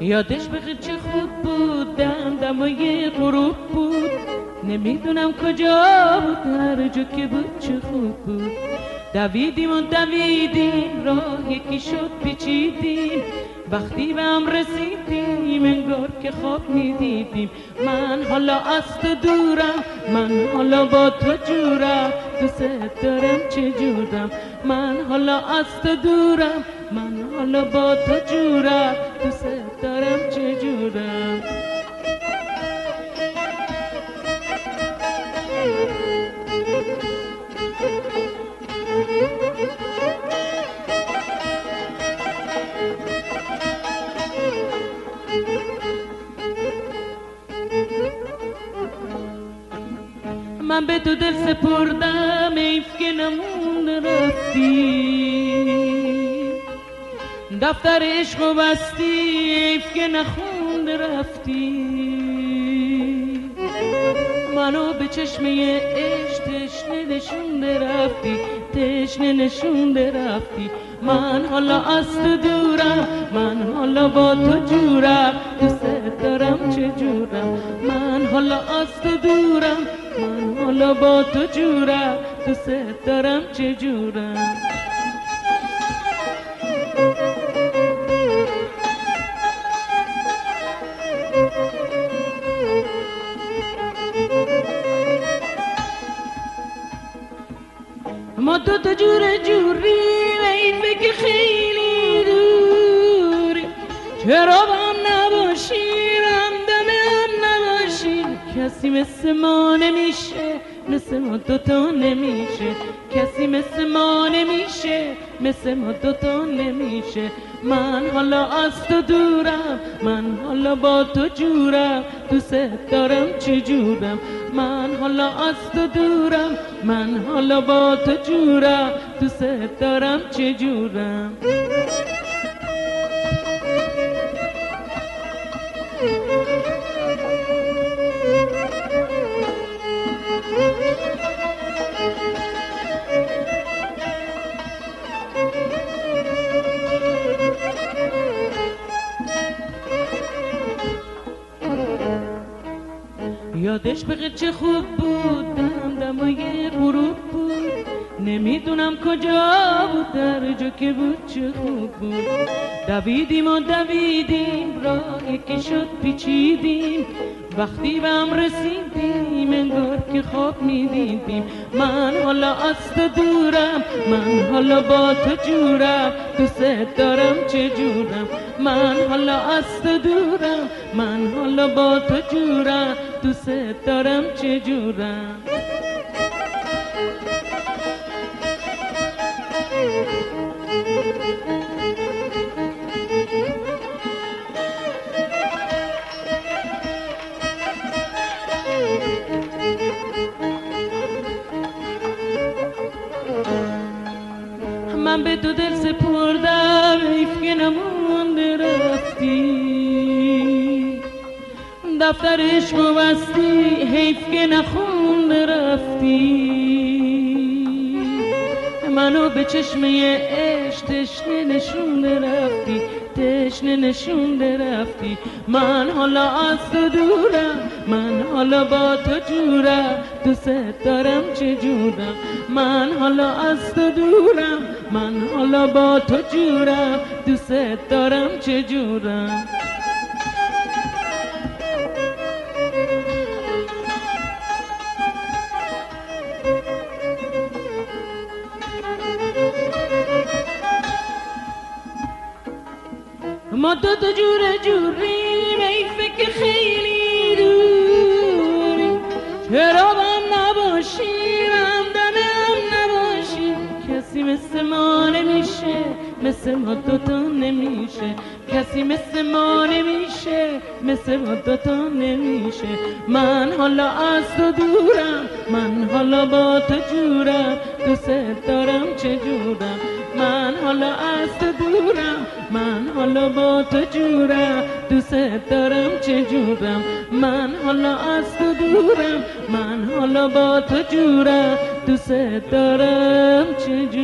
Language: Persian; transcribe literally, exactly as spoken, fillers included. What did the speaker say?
یادش بخیر چه خوب بود، دم دمای غروب بود، نمیدونم کجا بود، هر جا که بود چه خوب بود. دویدیم و دویدیم، راه یکی شد پیچیدیم، وقتی به هم رسیدیم انگار که خواب میدیدیم. من حالا از تو دورم، من حالا با تو جورم، دوست دارم چه جورم. من حالا از تو دورم، من حالا با تو جورم، دوست دارم چه جورم. من به تو دل سپردم، ایف که نمون رفتی، دفتر عشق و بستی، ایف که نخوند رفتی. منو به چشمه عشق تشنه نشونده رفتی، تشنه نشونده رفتی. من حالا از تو دورم، من حالا با تو جورم، دوست دارم چه جورم. من حالا از تو دورم، من حالا با تو جورم، دوست دارم چه جورم. ما دو تا جور جوریم، این بگه خیلی دوری، چرا با هم نباشیم، همدم هم نباشیم. کسی مثل ما نمیشه، مثل ما دوتا نمیشه، کسی مثل ما نمیشه، مثل ما دوتا نمیشه. من حالا از تو دورم، من حالا با تو جورم، دوست دارم چه جورم. من حالا از تو دورم، من حالا با تو جورم، دوست دارم چه جورم. یادش بخیر چه خوب بود، دم دمای غروب بود، نمیدونم کجا بود، در جا که بود چه خوب بود. دویدیم و دویدیم، راه یکی شد پیچیدیم، وقتی به هم رسیدیم انگار که خواب میدیدیم. من حالا از تو دورم، من حالا با تو جورم، دوست دارم چه جورم. من حالا از تو دورم، من حالا با تو جورم، دوست دارم چه جورم. من به تو دل سپردم، ایف که نمونده رفتی، دفتر عشق و بستی، حیف که نخونده رفتی. منو به چشمه عشق تشنه نشونده رفتی، تشنه نشونده رفتی. من حالا از تو دورم، من حالا با تو جورم، دوست دارم چه جورم. من حالا از تو دورم، من حالا با تو جورم، دوست دارم چه جورم. ما دو تا جور جوریم، ای فکر خیلی دوریم، چرا با هم نباشیم، همدم هم نباشیم. کسی مثل ما نمیشه، مثل ما دوتا نمیشه، کسی مثل ما نمیشه، مثل ما دوتا نمیشه. من حالا از تو دورم، من حالا با تو جورم، دوست دارم چه جورم. من حالا از تو دورم، من حالا با تو جورم، دوست دارم چه جورم. من حالا از تو دورم، من حالا با تو جورم، دوست دارم چه جورم.